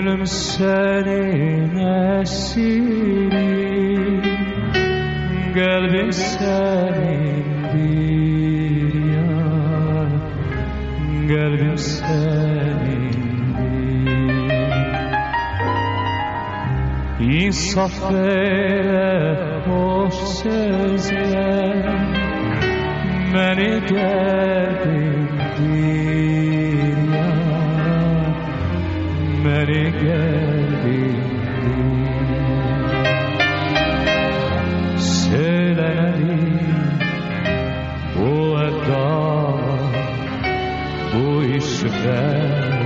Gönlüm senin esiri, kalbim senindir yar, kalbim senindir. İnsaf eyle hoş sözle, beni derdindir yar, beni derdindir. Söylenelim bu edalar, bu işler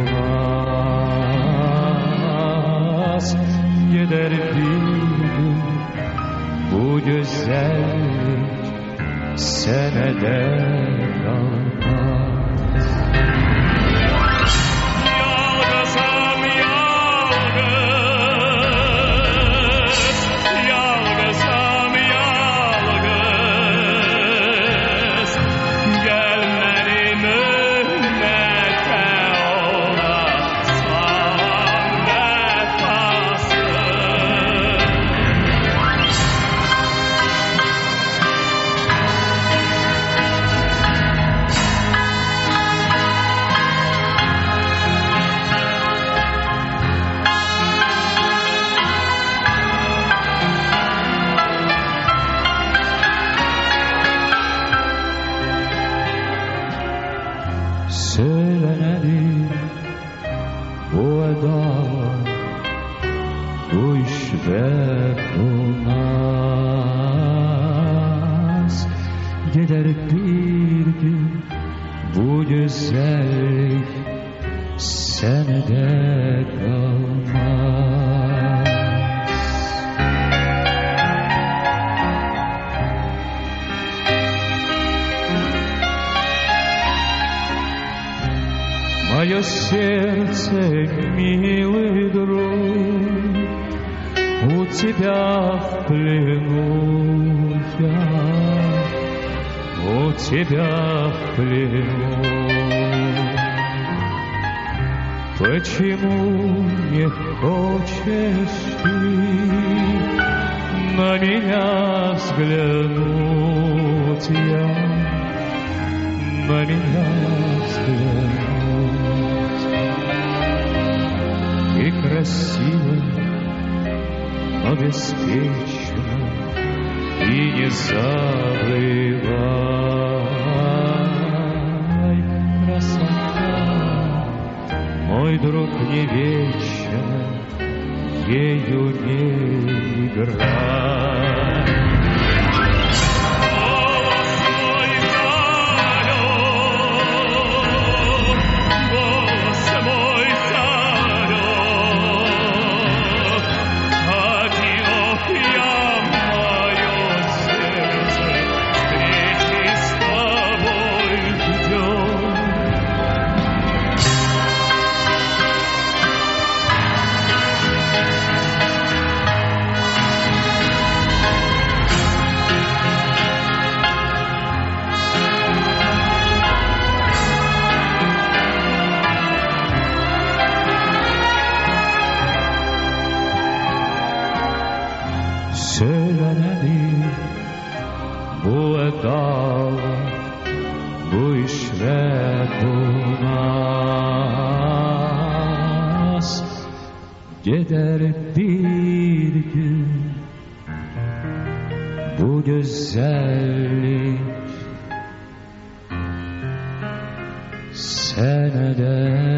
olmaz. Gider bir gün bu güzellik senede kalmaz. Yalnızım yalnız, yalnızım yalnız. Gelmedim ümmete olasam vefasız. Söylenelim bu edalar, bu işler olmaz. Gider bir gün bu güzellik senede kalmaz. Мое сердце, милый друг, у тебя в плену я, у тебя в плену. Почему не хочешь ты на меня взглянуть, я, на меня взглянуть? И красиво, но беспечно, и не забывай. Красота, мой друг, не вечна, ею не играй. Söylenelim bu edalar, bu işler olmaz. Gider bir gün bu güzellik senede